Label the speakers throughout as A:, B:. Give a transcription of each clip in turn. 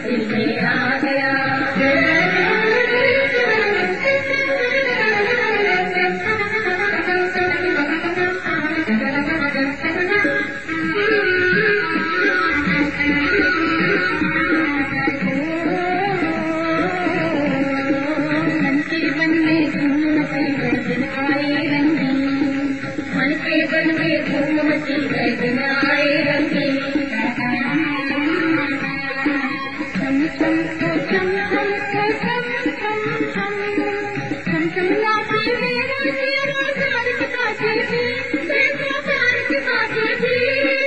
A: दिल में आ गया। मन के बन में धूम मची है, दिन आए रंगी। छम छम छम छम छम छम छम छम लाती मेरा तेरा प्यार सिखाती थी, तेरा प्यार सिखाती थी।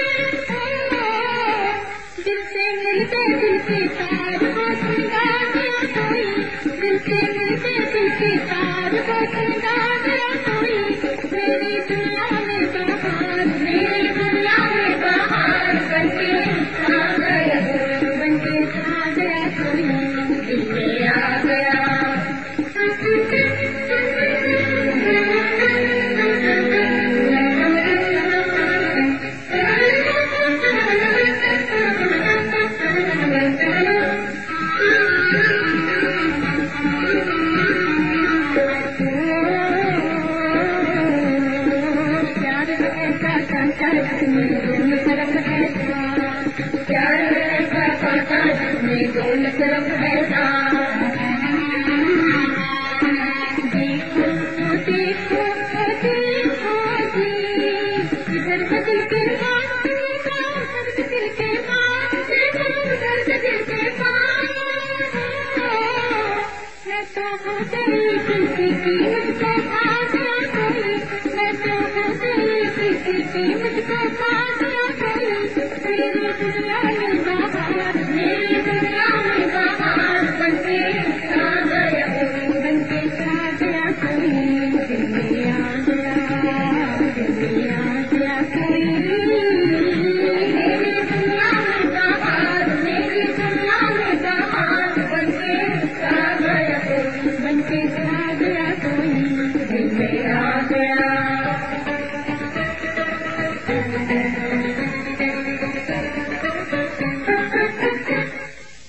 A: दिल से मिलते दिल के तार को सुलगा दिया कोई, दिल से मिलते दिल के तार को सुलगा दिया कोई। मेरी दुनिया में बहार, मेरी दुनिया में बहार बनके आ गया, बनके आ गया कोई, दिल में आ गया। दोनों तरफ ऐसा प्यार ऐसा पाता जिसमें दोनों तरफ ऐसा। देखो देखो देखो जी, इधर से दिल के पास, उधर से दिल के पास, देखो उधर से दिल के पास। मैं तो हूँ तेरी किसी कीमत को खा गया कोई, मैं तो हूँ तेरी किसी कीमत को खा गया कोई। मेरी दुनिया में बहार, मेरी दुनिया में बहार बनके आ गया, बनके आ गया कोई, दिल में आ गया, दिल में आ गया कोई। मेरी दुनिया में बहार, मेरी दुनिया में बहार बनके आ गया, बनके आ